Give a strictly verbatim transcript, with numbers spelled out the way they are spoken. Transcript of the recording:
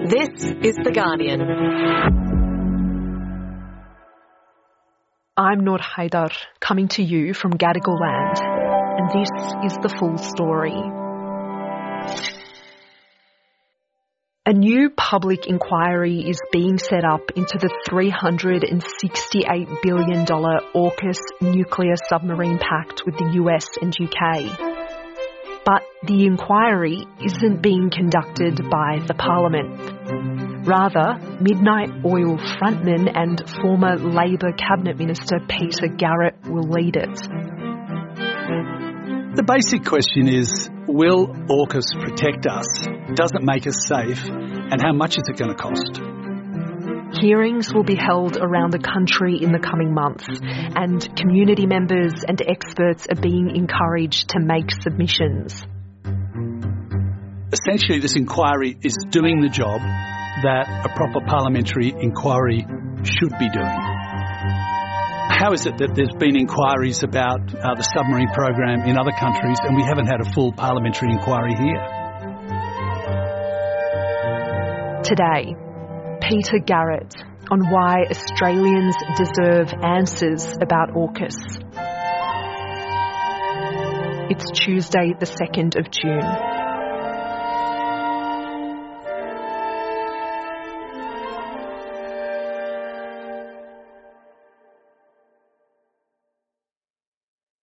This is The Guardian. I'm Noor Haidar, coming to you from Gadigal land, and this is the full story. A new public inquiry is being set up into the three hundred sixty-eight billion dollars AUKUS nuclear submarine pact with the U S and U K. But the inquiry isn't being conducted by the Parliament. Rather, Midnight Oil frontman and former Labor Cabinet Minister Peter Garrett will lead it. The basic question is, will AUKUS protect us? Does it make us safe? And how much is it going to cost? Hearings will be held around the country in the coming months, and community members and experts are being encouraged to make submissions. Essentially, this inquiry is doing the job that a proper parliamentary inquiry should be doing. How is it that there's been inquiries about uh, the submarine program in other countries and we haven't had a full parliamentary inquiry here? Today, Peter Garrett on why Australians deserve answers about AUKUS. It's Tuesday, the second of June.